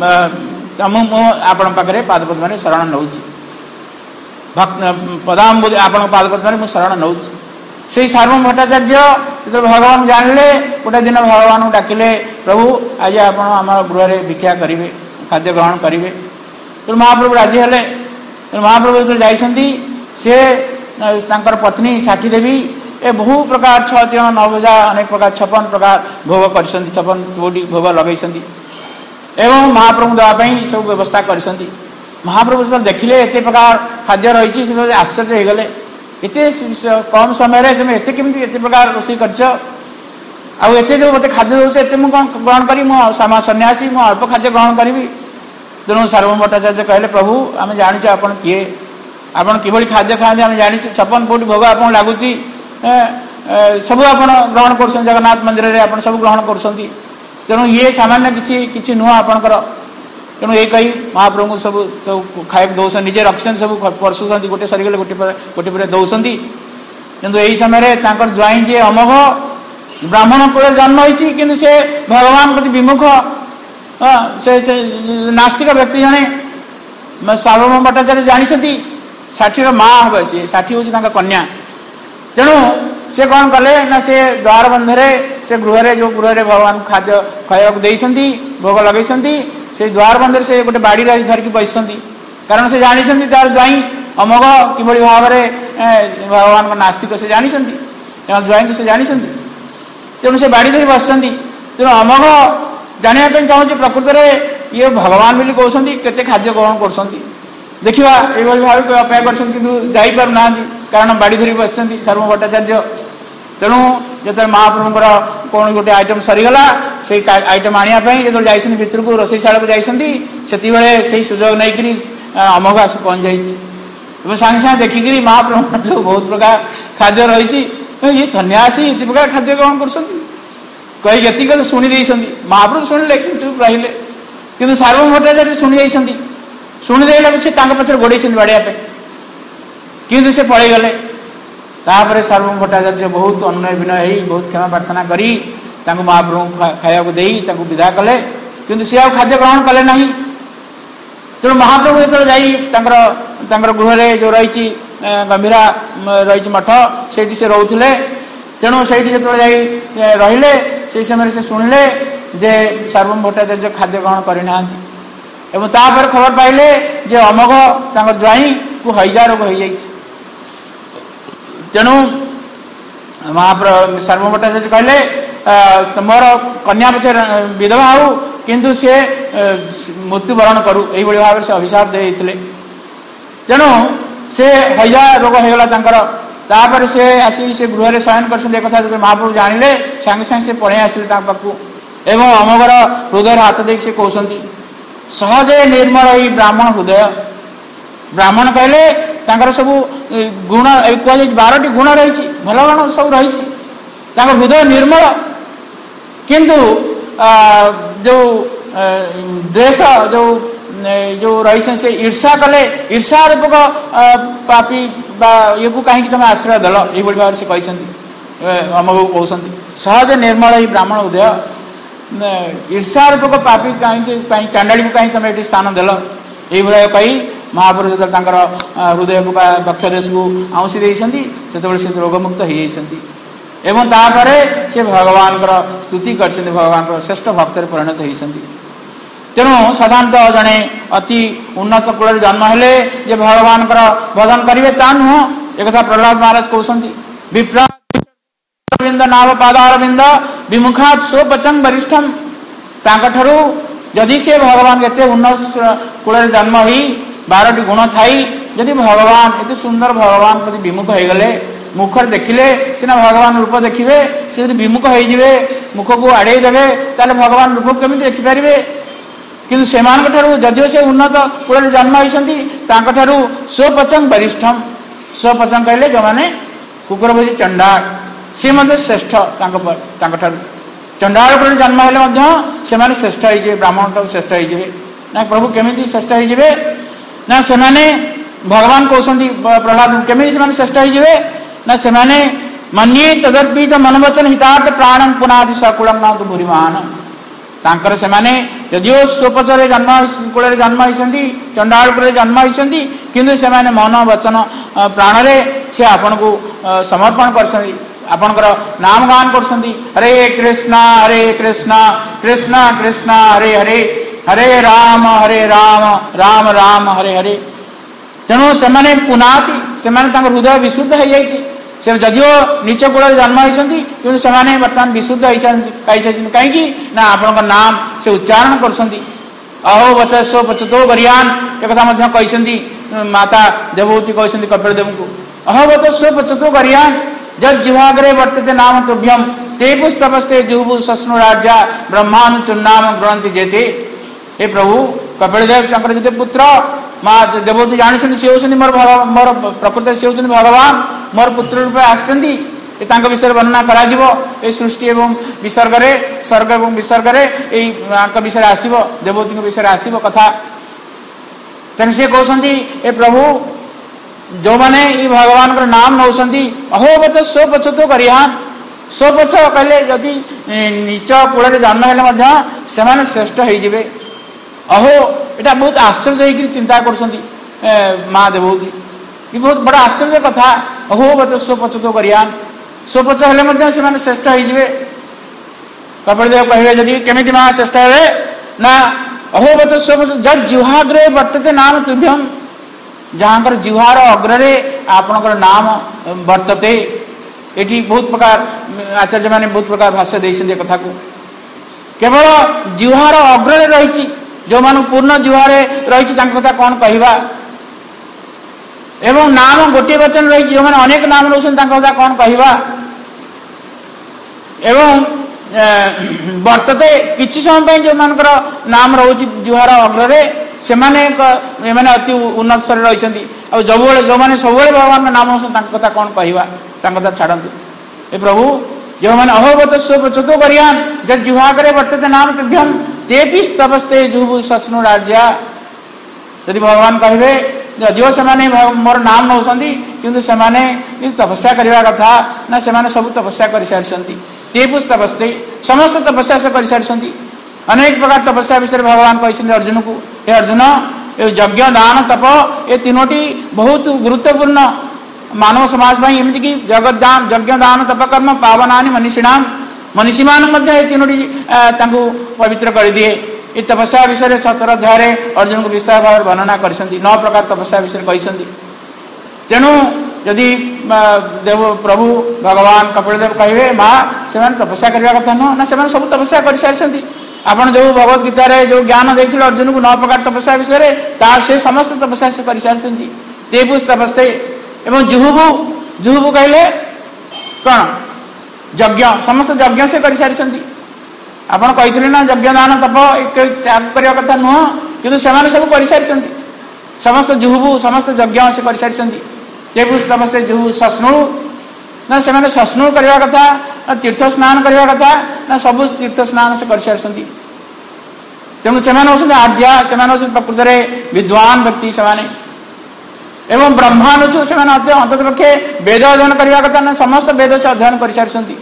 आपण पाखे पादपद्म शरण नौ भक्त पदाम्बुज आप पादपद्म शरण नौ से सार्वभौम भट्टाचार्य जो भगवान जानले गोटे दिन भगवान को डाकिले प्रभु आज आप गृह भिक्षा करेंगे खाद्य ग्रहण करेंगे तो महाप्रभु राजी हेले महाप्रभु जो जाइछंती से तांकर पत्नी साठी देवी ए बहु प्रकार छह नवजा अनेक प्रकार छप्पन प्रकार भोग कर छप्पन कोटी भोग लगे एवं महाप्रभु देवाई सब व्यवस्था कर महाप्रभु जो देखिले एत प्रकार खाद्य रही से आश्चर्य हो गले एत कम समय तुम एत केमती एत प्रकार रोषे कर जो मत खाद्य दूचे एत मुझे ग्रहण करी मुझे सन्यासी मुझे अल्प खाद्य ग्रहण करी तेणु सार्वभौम भट्टाचार्य कहले प्रभु आम जाचु आप किए आप कि खाद्य खाते आम जाचु छप्पन कोटी भोग आप लगुच सब आप ग्रहण कर जगन्नाथ मंदिर में आप सब ग्रहण कर तेणु ये सामान्य किसी किसी नुह आपणकर तेणु ये कही महाप्रभु को सब तो खाया दौन निजे रखिंट सब परसुँच गोटे सरीगले गोटे गोटे पर दौरान किंतु यही समय ज्वाई जी अमोघ ब्राह्मण कूल जन्म होती कि से भगवान प्रति विमुख से, से नास्तिक व्यक्ति जड़े सार्वभौम भट्टाचार्य जानी षाठी माँ हे सी षाठी हूँ कन्या तेणु से कौन कले ना से द्वार बंधे से गृह जो गृह भगवान खाद्य खाया भोग लगे से द्वार बंधे से गोटे बाड़ी धरिकी बसी कारण से जानी तार ज्वाई अमोघ कि भाव में भगवान नास्तिक से जानी ज्वाई को से जानी तेणु से बाड़ी धरी बस तेणु अमोघ जानापी चाहूँ प्रकृत में ये भगवान बोली कहते केते खाद्य ग्रहण कर देखा ये भाव अपेक्षा कर ना कारण बाड़ी धरी बस सार्वभौम भट्टाचार्य तेणु जो महाप्रभुर कौन गोटे आइटम सरीगला से आइटम आने जो जाइए भितर को रोषेशाला को जाते से सुजोग नहीं अमोघ आस पहुँच जाइए सागे सागे देखिकी महाप्रभु जो बहुत प्रकार खाद्य रही ये सन्यासी ये प्रकार खाद्य ग्रहण कर कई ये शुणी महाप्रभु शुणिले कि चुप रहिले कि सार्वभौम भट्टाचार्य शुणी जाइए शुणीदे से पचर गोड़े बाड़ियापे किंतु से पलि गले तापर सार्वभौम भट्टाचार्य बहुत अन्वय विनय हो बहुत क्षमा प्रार्थना करी महाप्रभु खाया दे विदा कले किंतु सी आ खाद्य ग्रहण कले ना तेणु महाप्रभु जो जाकर गृह जो रही गंभीरा रही मठ से रोते तेणु से जो रे से समय से शुणिले जे सार्वभौम भट्टाचार्य खाद्य ग्रहण करना एवं तापर खबर पाइले जे अमोघ ज्वाई को हैजा रोग हो जाए तेणु महाप्रभु सार्वभौम भट्टाचार्य कहले मोर कन्या पचे विधवा हो किंतु से मृत्युवरण करू यही भाव से अभिशाप देते तेणु से हैजा रोग होगा तापर से आसी से गृह में शयन कर कथा जो महाप्रभु जानिले सांगे सांगे से पढ़े आसिले पाखु एवं अमगर हृदय हाथ देख से कहते सहजे निर्मल ही ब्राह्मण हृदय ब्राह्मण कहले तांकर सब गुण कह बारटी गुण रही भल गुण सब रही हृदय निर्मल किंतु जो द्वेष जो जो रही से ईर्षा कले ईर्षा रूपक पापी ये को कहीं तुम आश्रय दल ये भाव से कहते अमको कहते सहज निर्मल ही ब्राह्मण हृदय ईर्षा रूपक पापी कहीं चांडाली को कहीं तुम ये स्थान देल ये भाई कही महाप्रभु जो हृदय को बक्षदेश को आउसी देते से रोगमुक्त हो एवं तापर से भगवान स्तुति कर भगवान श्रेष्ठ भक्त परिणत होती तेणु साधारणतः जड़े अति उन्नत कूल जन्म हेले जे भगवान भजन करेंगे ता नुह एक प्रहलाद महाराज कहते विप्राबिंद नाव पादारविंद विमुखात स्वपचन वरिष्ठम ताकू जदि से भगवान के उन्नत कूल जन्म ही बारटी गुण थी जदि भगवान एत सुंदर भगवान प्रति विमुख हो गले मुखर देखिले सीना भगवान रूप देखिए से विमुख हो मुख को आड़े देवे ताले भगवान रूप केमी देखिपारे किंतु सेमानकठारु जदिव से उन्नत कूल जन्म होती स्वपचन वरिष्ठम स्वपचन कहले जो मैंने कुकुर भोजी चंडाल सी श्रेष्ठ चंडाल कूल जन्म हेले से श्रेष्ठ हो ब्राह्मण ठार श्रेष्ठ हो ना प्रभु केमी श्रेष्ठ हो ना से भगवान कहते प्रहलाद केमी श्रेष्ठ हो ना से मन्ये तदर्पित मनवचन हितार्थ प्राणं पुनादि सकुलम न तो भूरिमान तांकर से माने यदिओ स्वपचर जन्म कूल जन्म होती चंडाल कूल जन्म होती किंतु से माने मन वचन प्राण रे से आपन को समर्पण कर आपणकर नाम गान कर हरे कृष्णा हरे कृष्णा कृष्णा कृष्णा हरे हरे हरे राम हरे राम राम राम हरे हरे तेणु से पुनाति से हृदय विशुद्ध हो जाए से जदिओ नीच कूल जन्म होती कि से बर्तमान विशुद्ध कहीं ना आपण नाम से उच्चारण कर अहो बत स्व पचतो गरियान एक कहते माता देवहूति कहते कपिलदेव को अहो बत स्व पचतो गरियान जद जिह्वाग्रे वर्तते नाम तुभ्यम ते पुस्तपस्ते जुहु सस्नु राज्या ब्रह्मानु चुन्नाम ग्रहंति जेते हे प्रभु कपिलदेव जिते पुत्र माँ देवहूति जानी सी होती मोर मोर प्रकृत सी होती भगवान मोर पुत्र रूप आसती विषय वर्णना करा सृष्टि एवं विसर्ग स्वर्ग एवं विसर्ग विषय आसो देवहूति विषय आसो कथा तेणु सी कहते ए प्रभु जो मैंने ये भगवान का नाम नौ अहोबत स्वपच तो गरिहान स्वपच कहले जदि नीच कूल जन्म हेले से श्रेष्ठ हो अहो यहाँ बहुत आश्चर्य हो चिंता कर माँ देवहूति ये बहुत बड़ा आश्चर्य कथा अहो बत स्वपच तो गरियान स्वपच हेले से श्रेष्ठ हो कपिलदेव कहे जदि केमी माँ श्रेष्ठ हे ना अहो बत स्वपच जद जिह्वाग्रे वर्तते नाम तुभ्यम जहाँकर जिह्वार अग्रे आपणकर नाम वर्तते ये बहुत प्रकार आचार्य मैंने बहुत प्रकार भाष्य देते कथा को केवल जिह्वार अग्रे रही जो मान पूर्ण जिह्वारे रही कथा कौन कहवा एवं नाम गोटे वचन रही जो मैंने अनेक नाम नौ कथा कौन कहवा एवं वर्तते किसी समय जो मानकर नाम रोचे जिह्वार अग्रे से मैंने अति उन्नत स्तर रही जो जो मैंने सब भगवान का नाम नौ कथा कौन कहवा कथा छाड़ू ए प्रभु जो मैंने अहोबत स्वपचतो गरियान जब जिह्वाग्रे वर्तते नाम तुभ्यम ते स्तपस्ते जुहु सस्नु राज्या यदि भगवान कहे जदिओ से मोर नाम नौ कि तपस्या करने कथा ना से सब तपस्या कर सारी ते तपस्ते समस्त तपस्या से कर सारी अनेक प्रकार तपस्या विषय भगवान कहते अर्जुन को हे अर्जुन ये यज्ञ दान तप ये तीनोटी बहुत गुरुत्वपूर्ण मानव समाज में एमती कि जगत दान यज्ञ दान तप कर्म पावनानि मनीषिणाम मनीषी मान तीनोटी पवित्र कर दिए ये तपस्या विषय सतर अध्याय अर्जुन को विस्तार भाव वर्णना कर नौ प्रकार तपस्या विषय कहते तेणु जदि देव प्रभु भगवान कपिलदेव कहे माँ से तपस्या करने कथा नुह ना से सब तपस्या कर सारी आपन जो भगवत गीतार जो ज्ञान देते अर्जुन को नौ प्रकार तपस्या विषय से समस्त तपस्या से कर सारी तेपुष तपस्या एवं जुहुबु जुहुबु कहले कौन यज्ञ समस्त यज्ञ से कर सारी आपड़ कही ना यज्ञ दान तप त्याग करने कथा नुह कि सब कर सारी समस्त जुहुबु समस्त यज्ञ से कर सारी तेपुष तपस्या जुहु सस्नु ना से सस्नु करने कथा ना तीर्थ स्नान करने कथा ना सब तीर्थ स्नान से कर सारी तेणु से आर्या से प्रकृत में विद्वान व्यक्ति से एवं ब्रह्मानुचु से अंत पक्षे वेद अध्ययन करने कथा ना समस्त वेद से अध्ययन कर सारी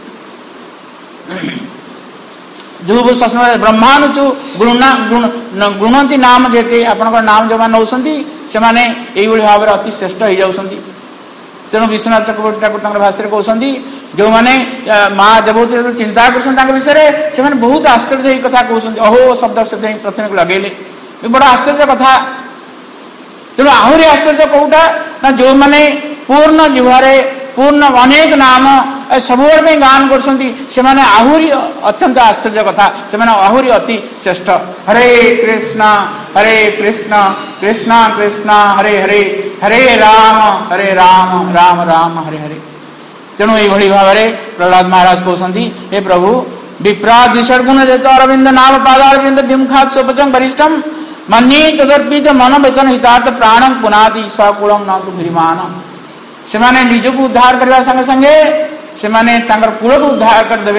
जुहु सस्नु ब्रह्मानुचु गुणा गुणती नाम जेते आपंकर नाम जो नौ से भाव में अति श्रेष्ठ हो जाती तेणु विश्वनाथ चक्रवर्ती ठाकुर भाषा कहते जो मैंने माँ देवती चिंता कर विषय से बहुत आश्चर्य कथा कहते अहो शब्द से प्रथम लगे बड़ा आश्चर्य कथा तेणु आहरी आश्चर्य कौटा ना जो मैंने पूर्ण जिह्वारे पूर्ण अनेक नाम सब गान कर आहरी अत्यंत आश्चर्य कथा से आहरी अति श्रेष्ठ हरे कृष्ण हरे कृष्ण कृष्ण कृष्ण हरे हरे हरे राम हरे राम राम राम हरे हरे तेणु ये भाव में प्रहलाद महाराज कहते हे प्रभु विप्रा द्विषर्गुण जेत अरविंद नाम पादारविंद विमुखात स्वपचम वरिष्ठम मन्ये तदर्पित मन वेतन हितार्थ प्राणं पुनाति सकुलम न तो भीमान से निज को उद्धार करने संगे संगे से कूल को उद्धार करदे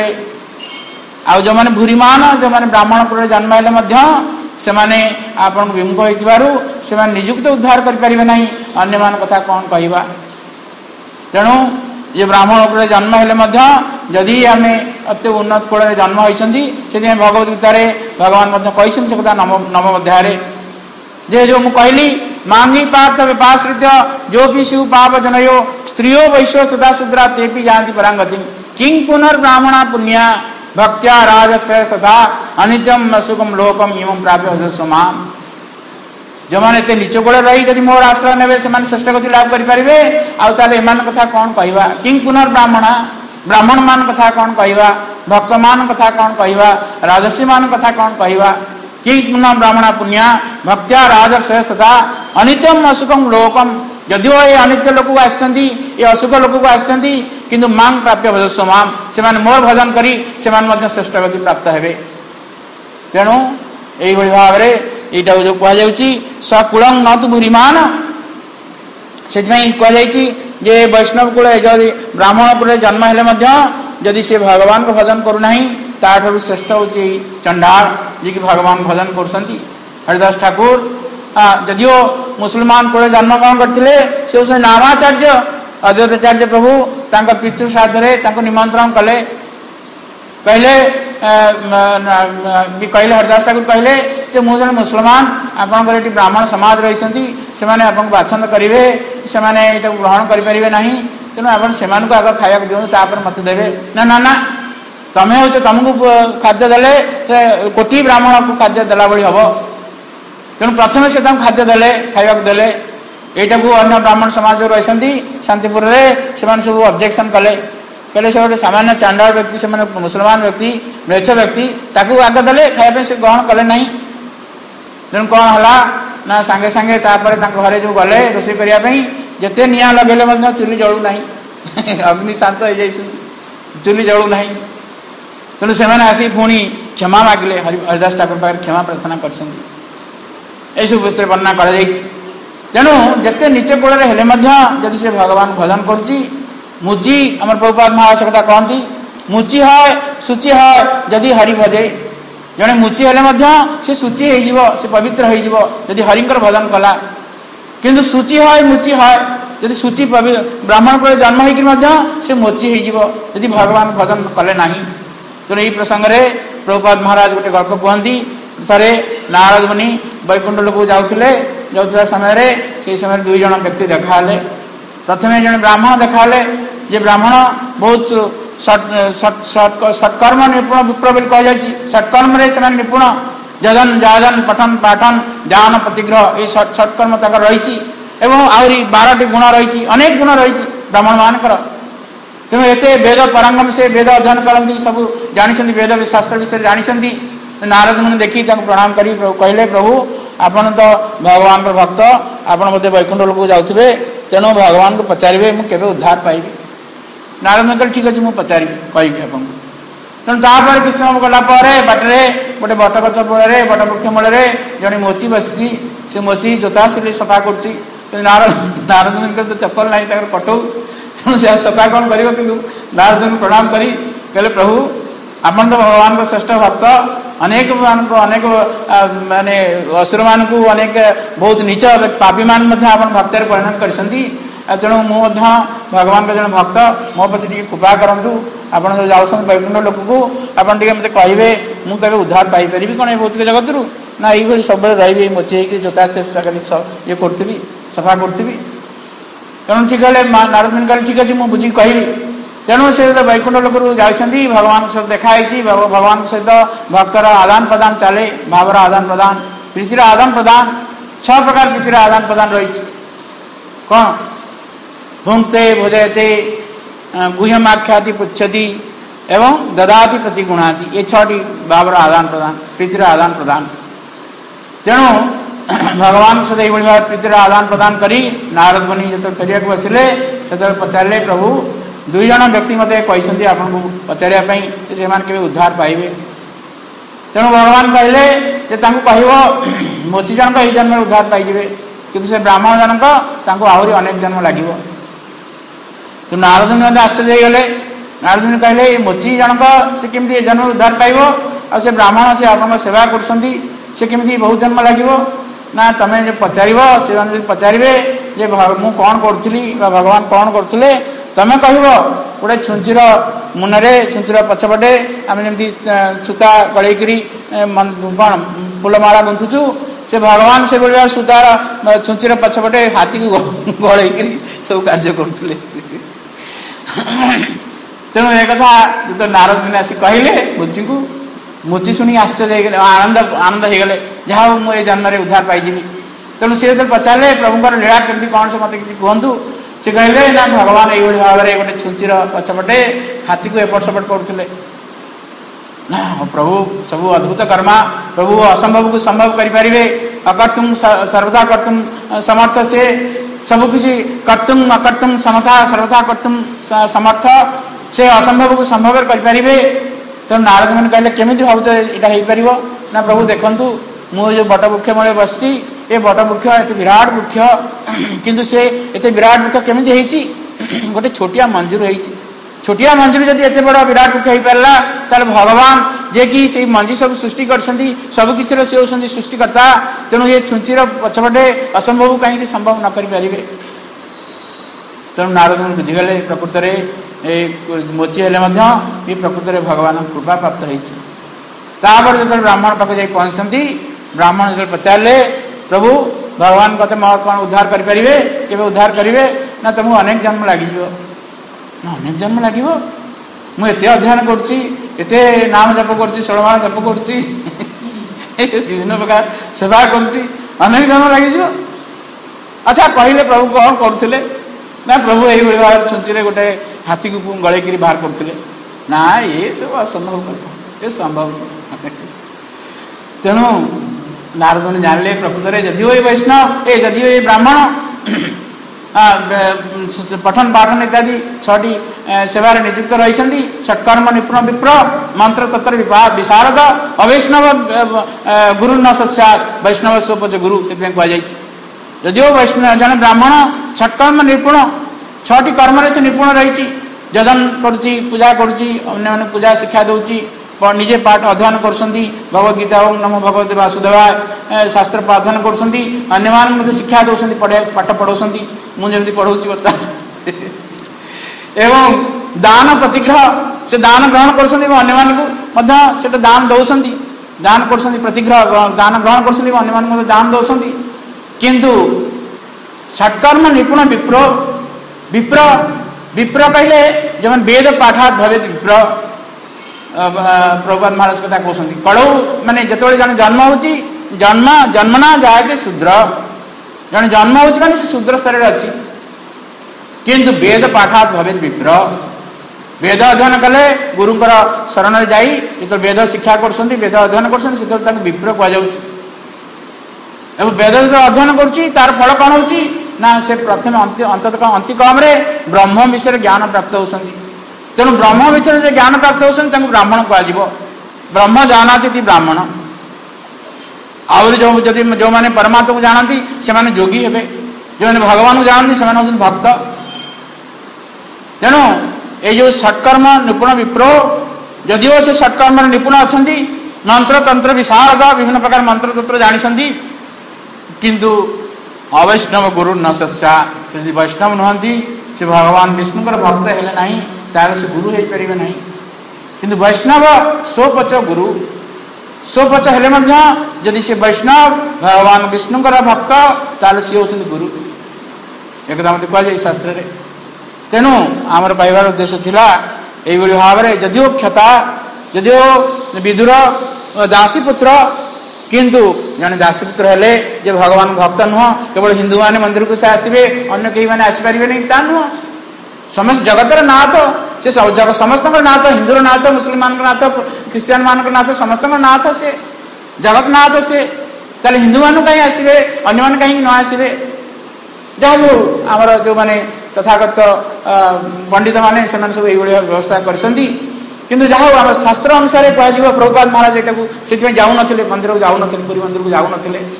आ जो मैंने भूरीमान जो मैंने ब्राह्मण कूल जन्म हेले से आपन विमुख हो निजुक तो उद्धार करें ना अन्य मान कथा कौन कहवा तेणु ये ब्राह्मण कूल जन्म हेले जदि आम अति उन्नत कूल जन्म होती से भगवद गीतार भगवान कही से कथा नव नव अध्याय जे जो मु कहली मांगी पार्थ विपाश्रित जो भी शिव पाप जनयो स्त्रियो वैश्व तथा शूद्रा तेपि जानती परांगति किंग पुनर्ब्राह्मणा पुण्या भक्त्या राजस्य तथा अनित्यम सुखम लोकम इमं प्राप्य समाम जो मैंने एत नीच कूल रही जब मोर आश्रय ने श्रेष्ठ गति लाभ करें आने कथा कौन कहवा किंग पुनर्ब्राह्मणा ब्राह्मण मान कथा कौन कहवा भक्त मान कथा कौन कहवा राजसी मान कथा कौन कहवा कि पुनः ब्राह्मण पुण्या भक्त्या राजश्रेय तथा अनित्यम असुखम लोकम जदिव ये अनित्य लोक को आसती ये असुख लोक को आसती किंतु मांग प्राप्य भजस्व माम से मोर भजन करी से श्रेष्ठ गति प्राप्त हे तेणु यही भाव में यहाँ जो कहुच्छी सकुलं न तो भूरीमान से कहुच्छी वैष्णव कूल जदि ब्राह्मण कूल जन्म हेले जदि से भगवान को भजन करूना ताठू श्रेष्ठ हूँ चंडाल जी की भगवान भजन कर हरिदास ठाकुर जदियो मुसलमान कूल जन्म ग्रहण करते से नामाचार्य अद्वैताचार्य प्रभु तांका पितृ श्राद्धे निमंत्रण कले कहले कहले हरिदास ठाकुर कहले कि मुझे मुसलमान आपंकर ये ब्राह्मण समाज रही से बाछंद करेंगे से ग्रहण करें ना तेणु आप आग खाया दिखाँ मत देवे ना ना ना तमें हो तुमको खाद्य देले कोटी ब्राह्मण को खाद्य देला भाई हम तेणु प्रथम से खाद्य देले खाया देले यहाँ को अन्य ब्राह्मण समाज जो रही शांतिपुर में से सब ऑब्जेक्शन कले कहले से गोटे सामान्य चांडाल व्यक्ति से मुसलमान व्यक्ति म्लेच्छ व्यक्ति ताकू आग देले खाया से ग्रहण कले ना तेणु कौन है ना सांगे सांगे घरे जो गले रोषे करने जिते निआ लगे चुली जलू ना अग्नि शांत हो जाए चुली जलू ना तेणु से आसी पुणी क्षमा मागिले हरिदास ठाकुर पाखे क्षमा प्रार्थना कर सब विषय वर्णना कर तेणु जिते नीच कूल जदि से भगवान भजन करुच्ची मुची आम प्रभुपाद महाराज कथा कहती मुची है शुचि है जदि हरि भजे जड़े मुची हेले से शुचि हो से पवित्र हो जदि हरिंकर भजन कला किंतु शुचि है मुची है जदि शुचि ब्राह्मण कूल जन्म होकर से मोची होदि भगवान भजन कले ना तेणु यही प्रसंग में प्रभुपाद महाराज गोटे गल्प कहती थे नारद मुनि वैकुंठ को जाते जाता समय से समय दुई जन व्यक्ति देखा प्रथम जन ब्राह्मण देखा जे ब्राह्मण बहुत सत्कर्म निपुण विप्र बोली कहुई सत्कर्म से निपुण जजन जाजन पठन पाठन ध्यान प्रतिग्रह ये सत्कर्म तक रही आहरी बारटी गुण रही अनेक गुण रही ब्राह्मण मानकर तेणु एते वेद पारंगम से वेद अध्ययन करती सब जानी वेद शास्त्र विषय जानी नारद मुनि देखी प्रणाम करी कहले प्रभु आपण तो भगवान भक्त आपण बोधे वैकुंठ लोक जाऊे तेणु भगवान को पचारे मुझे उद्धार पाइबी नारद मुनि कहले ठीक अच्छे मुझे पचारि कहि आपको तेणु तापर किसी समय गलापर बाटे गोटे बटगछ मूल बटवृक्ष मूल जड़े मोची बसी से मोची जोता से सफा कर नारद नारद मुनि तो चप्पल ना कटौ तेणु से सफा कौन कर नारद मुनि प्रणाम करी कहले प्रभु आपण तो भगवान को श्रेष्ठ भक्त अनेक मान अनेक माने असुर मान को अनेक बहुत नीच पापी मान भक्त परिणत कर तेणु मुझे भगवान का जन भक्त मो प्रति टी कृपा करूँ आप जाऊँ वैकुंठ लोक को आपड़ मत कहे मुझे उद्धार पाइपरि कौन ये भौतिक जगत रू ना ये सब रही मोची जोता से ये करी सफा करी तेणु ठीक है नारद मुनि कहले ठीक अच्छे मुझे बुझी कहली तेणु से वैकुंठ लोक जाती भगवान सहित देखाई भगवान सहित भक्तर आदान प्रदान चले भावर आदान प्रदान प्रीतिर आदान प्रदान छह प्रकार प्रीतिर आदान प्रदान रही कौन भुंक्ते भोजयते गुह्यमाख्याति पुच्छति एवं ददाति प्रति गुणाति ये छठी भावर आदान प्रदान प्रीतिर आदान प्रदान तेणु भगवान सहित ये भाव प्रीतिर आदान प्रदान करी नारद मुनि जो फेरिया बसिले से पचारे प्रभु दुई जन व्यक्ति मत कहते आपन को पचारे से उद्धार पाइबे तेणु भगवान कहले कह मोची जनक यही जन्म उद्धार पाइबे किंतु से ब्राह्मण जनक आहरी अनेक जन्म लगे तो नारद मुनि आश्चर्य गले नारद मुनि कहले मोची जनक से केमती जन्म उद्धार पाइब आ से ब्राह्मण से आप सेवा करमती बहुत जन्म लगे ना तमें जो पचार से पचारे जे मु कौन करी भगवान कौन करते तमें कह गोटे छुंचीर मुनरे छुंचीर पछपटे आम जमी सूता गलैकरी कौन फूलमाला गुंथुचु से भगवान से भाई सूतार छुंचीर पछपटे हाथी को गलैकरी सब कार्य करुले तेणु एक कथा जो नारद मुनि आसी कहले मुची को मुची शुणी आश्चर्य आनंद आनंद हो गले जहाँ मुझे जन्म उद्धार पाई तेणु सी जो पचारे प्रभुंर लीला केमती कौन से मत किसी कहतु से कहले ना भगवान ये भाव में गोटे छुंचीर पछपटे हाथी को एपट सेपट करुले ना प्रभु सब अद्भुत कर्मा प्रभु असंभव को संभव करें अकर्तुम सर्वदा कर्तुम समर्थ से सबकिछि कर्तुम अकर्तुम समता सर्वथा कर्तुम समर्थ से असंभव को संभव करें तो नारद मुनि कहले केमिति भावुच यहाँ हो पार ना प्रभु देखंतु मु जो बटवृक्ष मूल बसची ये बटवृक्ष एत विराट वृक्ष किंतु से एत विराट वृक्ष केमिति होईची गोटे छोटिया मंजूर होईची छोटिया मंजूर जब एत बड़ विराट वृक्ष हो पारा ताले भगवान जे कि से मंजी सब सृष्टि करछंती सब किसी से होती सृष्टिकर्ता तेणु ये छुंचीर पछपटे असंभव कहीं से संभव न करें तेणु नारद मुनि बुझीगले प्रकृत में मोची हेले ये प्रकृत में भगवान कृपा प्राप्त होपर जो ब्राह्मण पाखे जाई पहुँचती ब्राह्मण जो पचारे प्रभु भगवान कहते मोर कौन उद्धार करेंगे के उद्धार करेंगे ना तुमको अनेक जन्म लगे अनेक जन्म लगे मुझे अध्ययन करते नाम जप कर षोलमाला जप कर विभिन्न प्रकार सेवा कर अनेक जन्म लगे अच्छा कहले प्रभु कौन करुले ना प्रभु यही भाव छुंचीरे गोटे हाथी को गलैकरी बाहर करते ना ये सब असंभव कथा ये संभव तेणु नारद मुनि जानले प्रकृत में जदिव ये वैष्णव ए जदिव ये ब्राह्मण पठन पाठन इत्यादि छठी सेवार नियुक्त रही षट्कर्म निपुण विप्र मंत्र तत्र विशारद अवैष्णव गुरु न सस्यात् वैष्णव सोपच गुरु से कहुई जदिव वैष्णव जन ब्राह्मण षट्कर्म निपुण छठी कर्म से निपुण रही जजन करुच्ची पूजा करुच्ची अन्य पूजा शिक्षा दूची निजे पाठ अध्ययन करुँच भगवद्गीता ओम नमो भगवते वासुदेवाय शास्त्र अध्ययन करुँच शिक्षा दौरान पढ़े पाठ पढ़ाऊँ मुझे पढ़ाऊँ बर्तमान एवं दान प्रतिग्रह से दान ग्रहण कर दान दौरान दान कर प्रतिग्रह दान ग्रहण कर दान दौरान किंतु षट्कर्म निपुण विप्र विप्र विप्र कहले जब वेद पाठात भवे विप्र प्रभुपाद महाराज कथा कहते कड़ौ माने जिते जन जन्म हो जन्म जन्मना जाए शूद्र जन जन्म हो शूद्र स्तर अच्छी किंतु वेद पाठात भवेद विप्र वेद अध्ययन कले गुरुंकर शरण रे जाई जो वेद शिक्षा करछंती वेद अध्ययन करछंती से तांको विप्र कह जाउची एवं वेद जो अध्ययन करुच्ची तार फल कौन होची ना से प्रथम अंत अंति कम रे ब्रह्म विषय ज्ञान प्राप्त होती तेणु ब्रह्म विषय जो ज्ञान प्राप्त होती ब्राह्मण कह ब्रह्म जानाती ब्राह्मण आहरी जो जदि जो मैंने परमात्मा को जानती से माने योगी हेबे जो मैंने भगवान को जानती से माने होछन भक्त तेणु ये जो षट्कर्म निपुण विप्रो जदिओ से षट्कर्म निपुण अच्छा मंत्र तंत्र विशारद विभिन्न प्रकार मंत्र तंत्र जानी किंतु अवैष्णव गुरु न सत्सा से वैष्णव नुहति से भगवान विष्णुकर भक्त हेले नहीं तार से गुरु हो पारे नहीं किंतु वैष्णव स्वपच गुरु स्वपच हेले जदि से वैष्णव भगवान विष्णुकर भक्त तार सी होती गुरु एकदम मत कह शास्त्र रे तेणु आमर पाइबार उद्देश्य थिला एई भाव में जदिओ क्षता जदिओ विदुर दासी पुत्र किंतु जने दासीपुत्र हेले जे भगवान भक्त नुह केवल हिंदू माने मंदिर को से आसबे अन्य कई माने आसी परिबे नहीं ता नुह समस्त जगतर नाथ से जग समस्त नाथ हिंदूर नाथ मुसलमान नाथ क्रिश्चियन मान नाथ समस्त नाथ से जगत नाथ से ताले हिंदू मान कहीं आसबे अन्य मान कहीं न आसबे जहाँ आमर जो माने तथागत पंडित माने से सब यही व्यवस्था करछंती किंतु जहाँ आम शास्त्र अनुसार कह प्रभुपाद महाराज एटा से जाऊन मंदिर को जाऊन पुरी मंदिर को जाऊन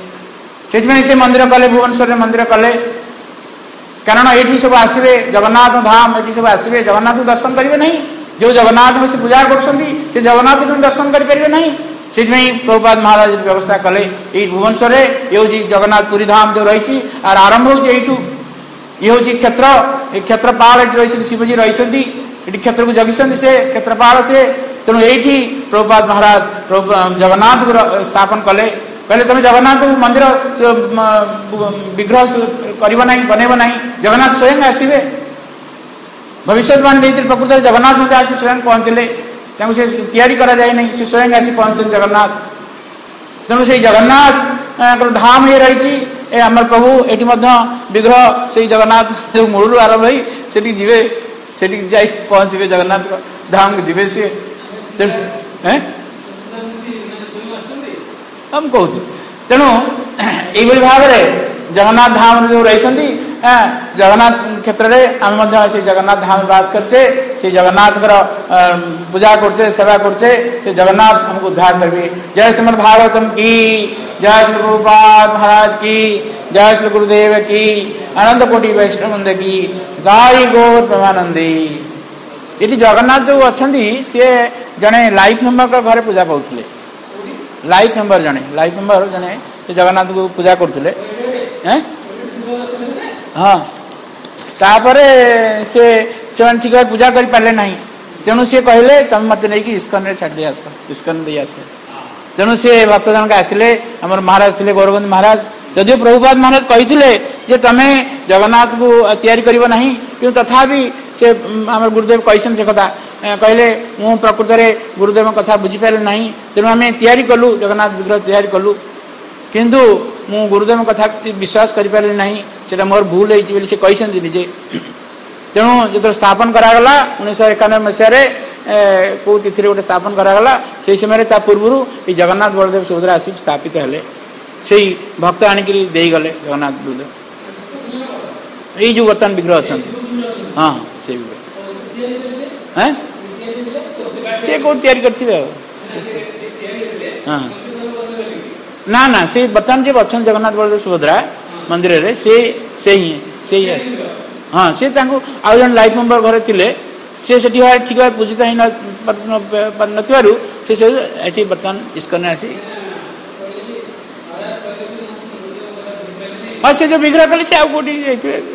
से मंदिर कले भुवनेश्वर मंदिर कले कारण ये सब आसवे जगन्नाथ धाम ये सब आसवे जगन्नाथ दर्शन करेंगे नहीं जो जगन्नाथ को से पूजा कर जगन्नाथ को दर्शन करेंगे नहीं से प्रभुपाद महाराज व्यवस्था कले ये भुवनेश्वर ये हूँ जगन्नाथ पुरी धाम जो रही और आरंभ हो ये हूँ क्षेत्र ये क्षेत्रपाल रही शिवजी रही ये क्षेत्र को जगिसंती से क्षेत्रपाल से तेणु ये प्रभुपाद महाराज प्रभु जगन्नाथ को स्थापन कले कहले तुम जगन्नाथ मंदिर विग्रह कर बनैब ना जगन्नाथ स्वयं आसवे भविष्यवाणी देते प्रकृत जगन्नाथ मध्य आसी स्वयं पहुँचले से तैयारी करा जाए नहीं से स्वयं आसी पहुँचे जगन्नाथ तेणु से जगन्नाथ धाम ये रही आम प्रभु ये विग्रह से जगन्नाथ जो मूल आरंभ हो जीवे से जाई पहुँचे जगन्नाथ धाम को जीवे सी हम कहूँ तेणु यही भाव में जगन्नाथ धाम जो रही जगन्नाथ क्षेत्र में आम से जगन्नाथ धाम बास करचे से जगन्नाथ पूजा करचे सेवा करचे जगन्नाथ हमको उद्धार करेंगे। जय श्रीमद् भागवतम की जय श्री प्रभुपाद महाराज की जय श्री गुरुदेव की आनंद कोटि वैष्णव वृंद की दाई गौर प्रेमानंदी। ये जगन्नाथ जो अच्छा सी जड़े लाइफ मेम्बर का घरे पूजा पाते लाइफ मेम्बर जड़े लाइफ मेम्बर जड़े जगन्नाथ को पूजा करते हाँ तापर से ठीक है पूजा कर पारे ना तेणु सी कहले तुम मत नहीं कि इस्कन छाड़ दे आस इस्कन दे आस तेणु सी भक्त जनक आसिले आमर महाराज थे गौरगंज महाराज जदिव प्रभुपाद महाराज कही तुम जगन्नाथ को तैयारी कर कि तथापि से आम गुरुदेव कही से कथा कहले मु प्रकृत में गुरुदेव कथा बुझीपारे ना तेणु आम तैयारी कलु जगन्नाथ विग्रह तैयारी कलु किंतु मु गुरुदेव कथा विश्वास करें ना से मोर भूल होती से कही निजे तेणु जो स्थापन करागला उन्नीस एकानबे मसीह कौ तिथि गोटे स्थापन करागला से समय पूर्व ये जगन्नाथ बलदेव सुभद्रा आसिक स्थापित हेले से भक्त आणिक गले जगन्नाथ बलदेव ये जो बर्तमान विग्रह अच्छा हाँ से विग्रह से कौन तैयारी करथिबे हाँ ना ना से बर्तमान जो अच्छा जगन्नाथ बलदेव सुभद्रा मंदिर रे से से ही से ही हाँ से आउ जन लाइफ मेम्बर घरे थिले से सेठी ठीक भाव पूजित ही नथिबारु से से एठी बर्तमान इस्कन आसी हाँ से जो विग्रह कले से आउ कोठी जाइथिबे